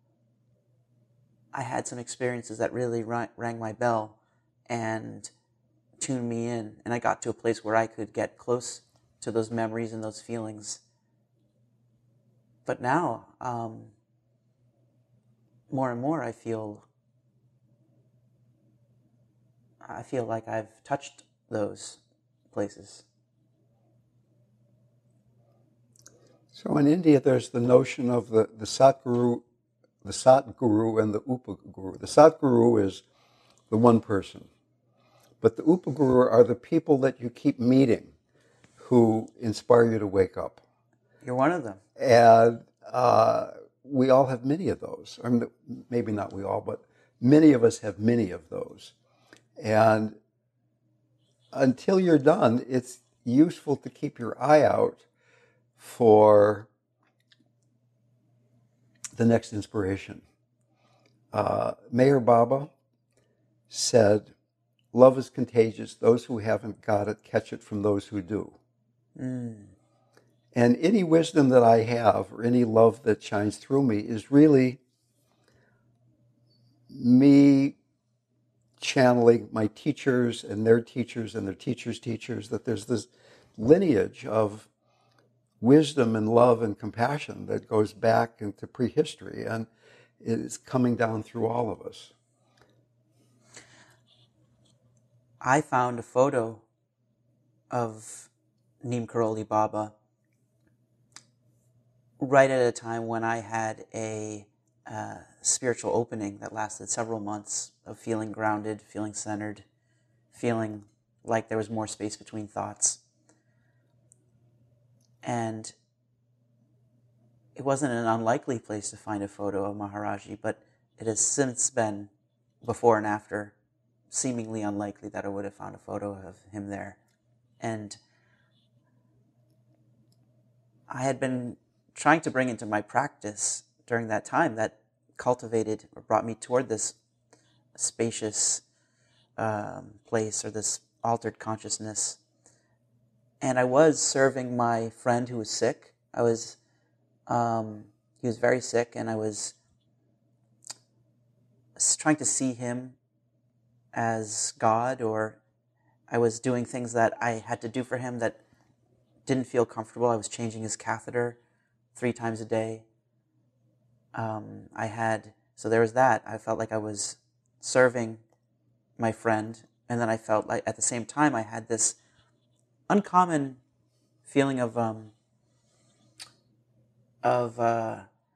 I had some experiences that really rang my bell and tuned me in. And I got to a place where I could get close to those memories and those feelings. But now, um, more and more, I feel I feel like I've touched those places. So in India, there's the notion of the, the Satguru, the Satguru and the Upaguru. The Satguru is the one person, but the Upaguru are the people that you keep meeting who inspire you to wake up. You're one of them. And uh, we all have many of those. I mean, maybe not we all, but many of us have many of those. And until you're done, it's useful to keep your eye out for the next inspiration. Uh, Meher Baba said, "Love is contagious. Those who haven't got it catch it from those who do." Mm. And any wisdom that I have or any love that shines through me is really me channeling my teachers and their teachers and their teachers' teachers, that there's this lineage of wisdom and love and compassion that goes back into prehistory, and it's coming down through all of us. I found a photo of Neem Karoli Baba right at a time when I had a uh, spiritual opening that lasted several months of feeling grounded, feeling centered, feeling like there was more space between thoughts. And it wasn't an unlikely place to find a photo of Maharaji, but it has since been, before and after, seemingly unlikely that I would have found a photo of him there. And I had been trying to bring into my practice during that time that cultivated or brought me toward this spacious um, place or this altered consciousness. And I was serving my friend who was sick. I was, um, he was very sick, and I was trying to see him as God, or I was doing things that I had to do for him that didn't feel comfortable. I was changing his catheter three times a day. Um, I had, so there was that. I felt like I was serving my friend, and then I felt like at the same time I had this uncommon feeling of um, of uh,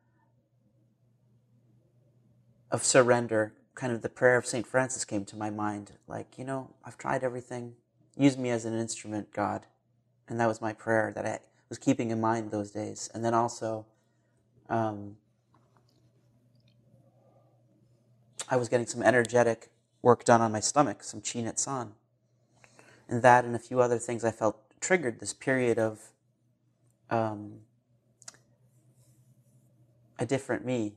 of surrender. Kind of the prayer of Saint Francis came to my mind. Like, you know, I've tried everything. Use me as an instrument, God. And that was my prayer that I was keeping in mind those days. And then also, um, I was getting some energetic work done on my stomach, some Chi Net San. And that and a few other things I felt triggered this period of um, a different me.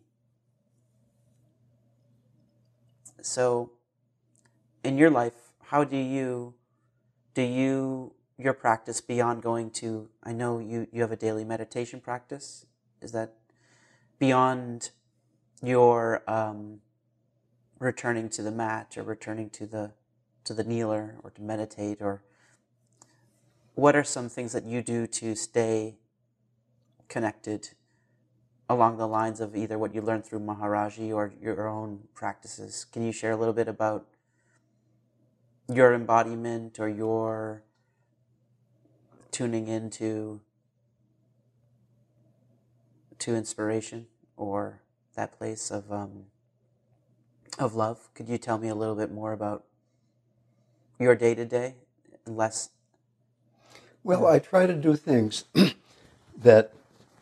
So, in your life, how do you, do you, your practice beyond going to, I know you, you have a daily meditation practice. Is that beyond your um, returning to the mat or returning to the to the kneeler or to meditate, or what are some things that you do to stay connected along the lines of either what you learned through Maharaji or your own practices? Can you share a little bit about your embodiment or your tuning into to inspiration or that place of um, of love? Could you tell me a little bit more about your day to day, less. Well, I try to do things that.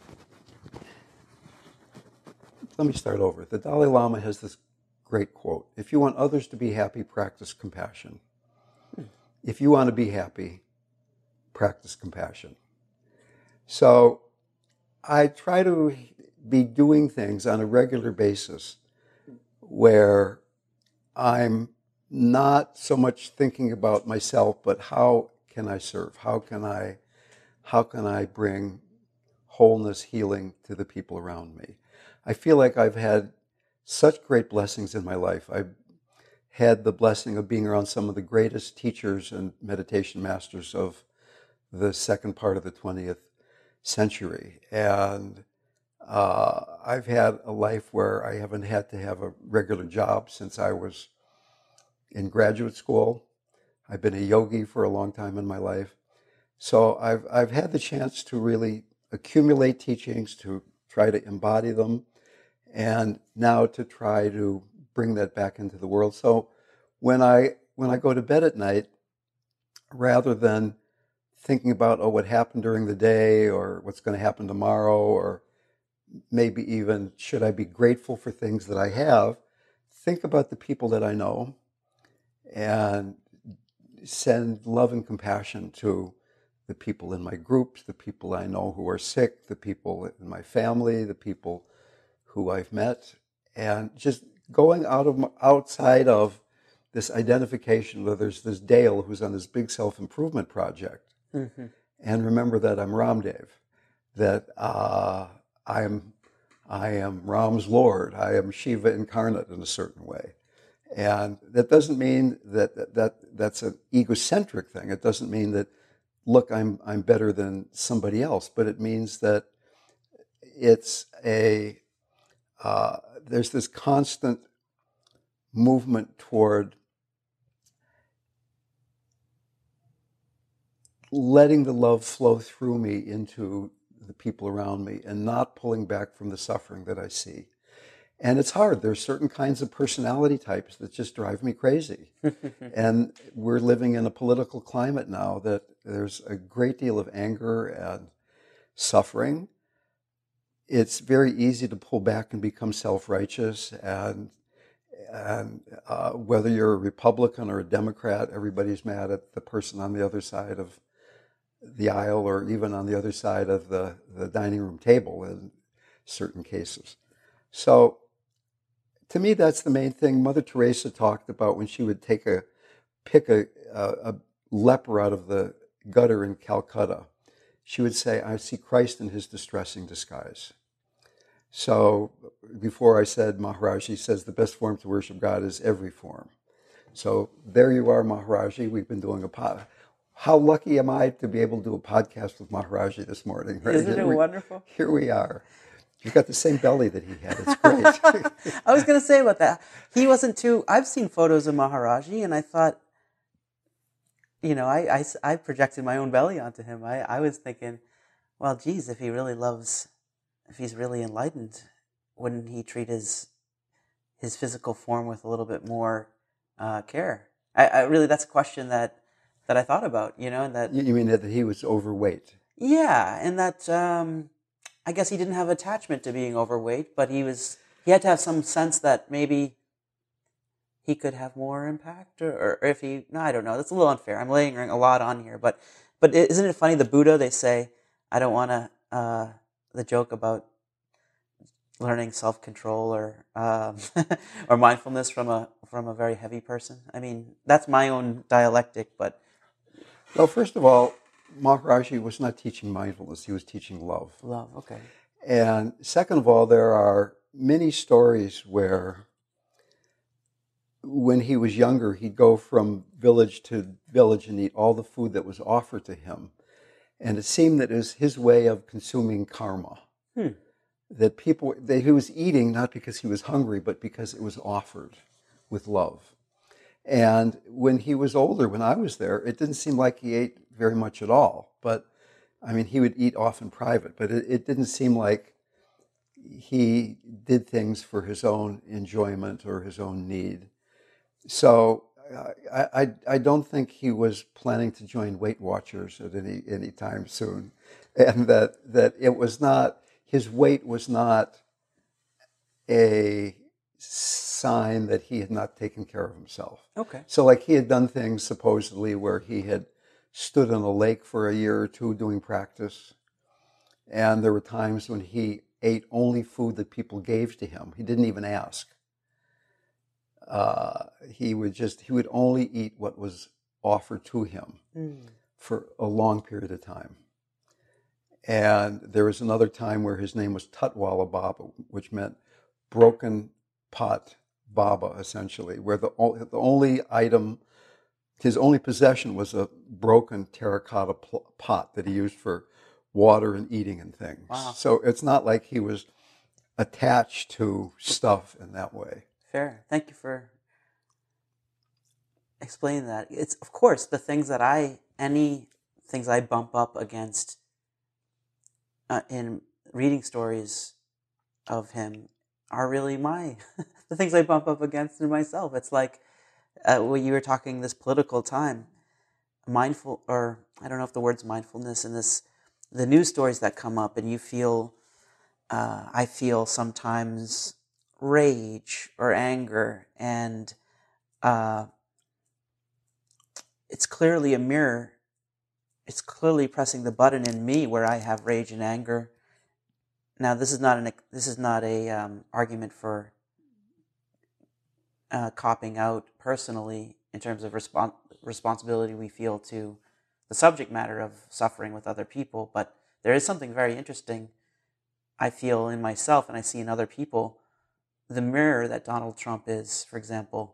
Let me start over. The Dalai Lama has this great quote: "If you want others to be happy, practice compassion. If you want to be happy, practice compassion." So I try to be doing things on a regular basis where I'm not so much thinking about myself, but how can I serve? How can I, how can I bring wholeness, healing to the people around me? I feel like I've had such great blessings in my life. I've had the blessing of being around some of the greatest teachers and meditation masters of the second part of the twentieth century. And uh, I've had a life where I haven't had to have a regular job since I was in graduate school. I've been a yogi for a long time in my life. So I've, I've had the chance to really accumulate teachings, to try to embody them, and now to try to bring that back into the world. So when I when I go to bed at night, rather than thinking about, oh, what happened during the day or what's going to happen tomorrow, or maybe even should I be grateful for things that I have, think about the people that I know and send love and compassion to the people in my groups, the people I know who are sick, the people in my family, the people who I've met, and just going out of outside of this identification where there's this Dale who's on this big self-improvement project. Mm-hmm. And remember that I'm Ramdev, that uh, I am I am Ram's Lord, I am Shiva incarnate in a certain way. And that doesn't mean that, that, that that's an egocentric thing. It doesn't mean that, look, I'm I'm better than somebody else, but it means that it's a uh, there's this constant movement toward letting the love flow through me into the people around me and not pulling back from the suffering that I see. And it's hard. There's certain kinds of personality types that just drive me crazy. And we're living in a political climate now that there's a great deal of anger and suffering. It's very easy to pull back and become self-righteous. And, and uh, whether you're a Republican or a Democrat, everybody's mad at the person on the other side of the aisle or even on the other side of the, the dining room table in certain cases. So to me, that's the main thing. Mother Teresa talked about when she would take a, pick a, a, a leper out of the gutter in Calcutta. She would say, I see Christ in his distressing disguise. So before I said Maharaji says the best form to worship God is every form. So there you are, Maharaji. We've been doing a pod. How lucky am I to be able to do a podcast with Maharaji this morning? Right? Isn't here it we, wonderful? Here we are. You've got the same belly that he had. It's great. I was going to say about that. He wasn't too... I've seen photos of Maharaji, and I thought, you know, I, I, I projected my own belly onto him. I, I was thinking, well, geez, if he really loves... If he's really enlightened, wouldn't he treat his his physical form with a little bit more uh, care? I, I really, that's a question that, that I thought about, you know, and that... You mean that he was overweight? Yeah, and that... Um, I guess he didn't have attachment to being overweight, but he was he had to have some sense that maybe he could have more impact, or, or if he no, I don't know. That's a little unfair. I'm laying a lot on here, but but isn't it funny? The Buddha, they say, I don't want to uh, the joke about learning self control or um, or mindfulness from a from a very heavy person. I mean, that's my own dialectic, but well, first of all, Maharaji was not teaching mindfulness, he was teaching love. Love, okay. And second of all, there are many stories where when he was younger, he'd go from village to village and eat all the food that was offered to him. And it seemed that it was his way of consuming karma. Hmm. That people, that he was eating not because he was hungry, but because it was offered with love. And when he was older, when I was there, it didn't seem like he ate very much at all. But, I mean, he would eat off in private, but it, it didn't seem like he did things for his own enjoyment or his own need. So I, I, I don't think he was planning to join Weight Watchers at any any time soon, and that that it was not, his weight was not a sign that he had not taken care of himself. Okay. So like he had done things supposedly where he had stood in a lake for a year or two doing practice, and there were times when he ate only food that people gave to him. He didn't even ask. Uh, he would just, he would only eat what was offered to him mm. for a long period of time. And there was another time where his name was Tutwala Baba, which meant broken pot Baba, essentially, where the, the only item, his only possession was a broken terracotta pl- pot that he used for water and eating and things. Wow. So it's not like he was attached to stuff in that way. Fair. Thank you for explaining that. It's, of course, the things that I, any things I bump up against uh, in reading stories of him are really my, the things I bump up against in myself. It's like, uh, when you were talking this political time, mindful, or I don't know if the word's mindfulness in this, the news stories that come up and you feel, uh, I feel sometimes rage or anger, and uh, it's clearly a mirror. It's clearly pressing the button in me where I have rage and anger. Now, this is not an this is not a um, argument for uh, copping out personally in terms of respons- responsibility we feel to the subject matter of suffering with other people, but there is something very interesting I feel in myself and I see in other people. The mirror that Donald Trump is, for example.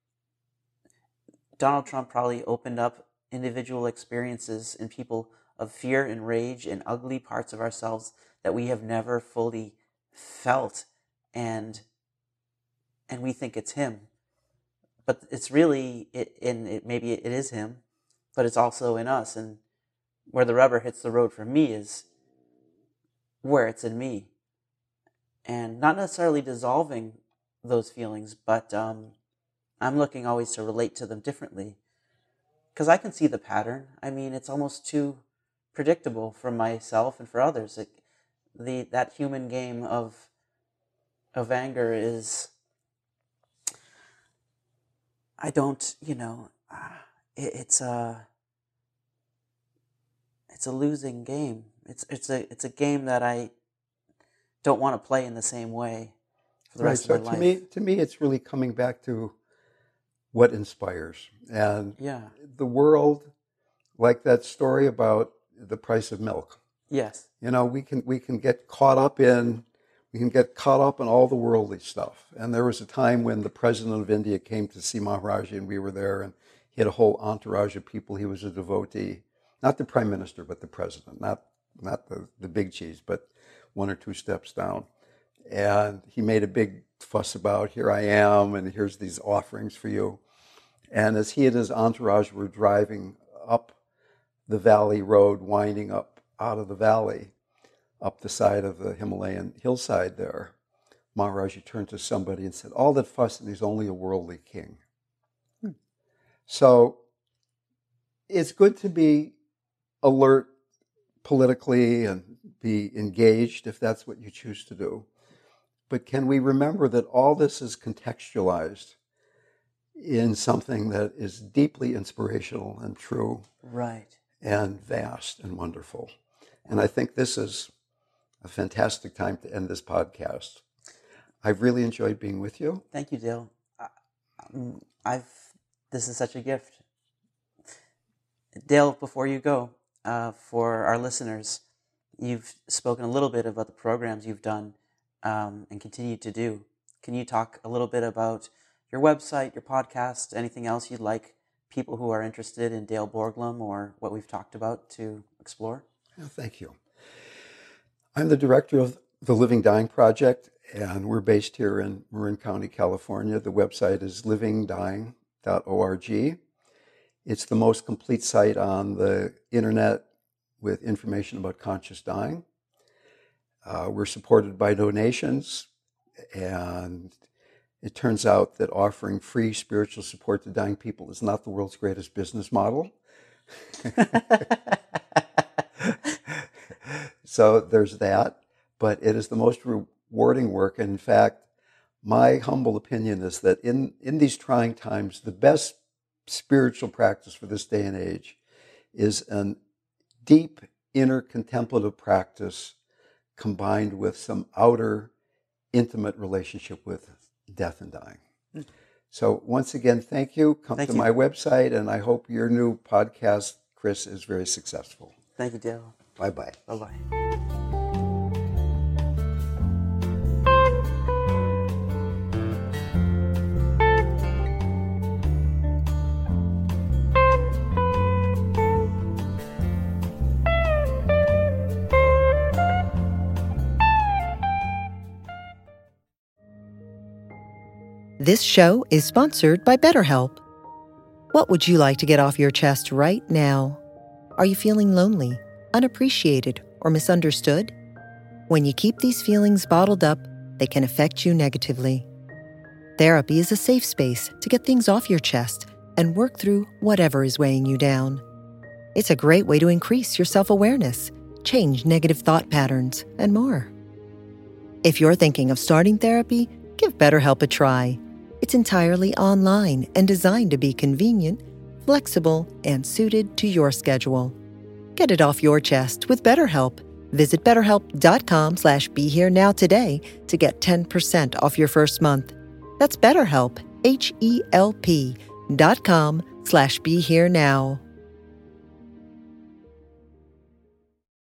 Donald Trump probably opened up individual experiences in people of fear and rage and ugly parts of ourselves that we have never fully felt, and and we think it's him. But it's really, it, and it, maybe it is him, but it's also in us. And where the rubber hits the road for me is where it's in me. And not necessarily dissolving those feelings, but um, I'm looking always to relate to them differently. Because I can see the pattern. I mean, it's almost too predictable for myself and for others. It, the that human game of of anger is, I don't, you know, it, it's a it's a losing game. It's it's a it's a game that I don't want to play in the same way for the right, rest so of my to life. Me, to me, it's really coming back to what inspires. And yeah. the world, like that story about the price of milk. Yes. You know, we can we can get caught up in we can get caught up in all the worldly stuff. And there was a time when the president of India came to see Maharaji, and we were there, and he had a whole entourage of people. He was a devotee, not the prime minister, but the president, not not the, the big cheese, but one or two steps down. And he made a big fuss about, here I am, and here's these offerings for you. And as he and his entourage were driving up the valley road, winding up out of the valley, up the side of the Himalayan hillside there, Maharaji turned to somebody and said, all that fuss, and he's only a worldly king. Hmm. So it's good to be alert politically and be engaged if that's what you choose to do. But can we remember that all this is contextualized in something that is deeply inspirational and true, right, and vast and wonderful? And I think this is a fantastic time to end this podcast. I've really enjoyed being with you. Thank you, Dale. I've this is such a gift. Dale, before you go, uh, for our listeners, you've spoken a little bit about the programs you've done um, and continue to do. Can you talk a little bit about your website, your podcast, anything else you'd like people who are interested in Dale Borglum or what we've talked about to explore? Yeah, thank you. I'm the director of the Living Dying Project, and we're based here in Marin County, California. The website is living dying dot org. It's the most complete site on the internet with information about conscious dying. Uh, we're supported by donations, and it turns out that offering free spiritual support to dying people is not the world's greatest business model. So there's that, but it is the most rewarding work. And in fact, my humble opinion is that in, in these trying times, the best spiritual practice for this day and age is a deep inner contemplative practice combined with some outer intimate relationship with death and dying. Mm. So once again, thank you. Come thank to you. my website, and I hope your new podcast, Chris, is very successful. Thank you, Dale. Bye-bye. Bye-bye. This show is sponsored by BetterHelp. What would you like to get off your chest right now? Are you feeling lonely, unappreciated, or misunderstood? When you keep these feelings bottled up, they can affect you negatively. Therapy is a safe space to get things off your chest and work through whatever is weighing you down. It's a great way to increase your self-awareness, change negative thought patterns, and more. If you're thinking of starting therapy, give BetterHelp a try. It's entirely online and designed to be convenient, flexible, and suited to your schedule. Get it off your chest with BetterHelp. Visit betterhelp.com slash be here now today to get ten percent off your first month. That's BetterHelp, H E L P dot com slash be here now.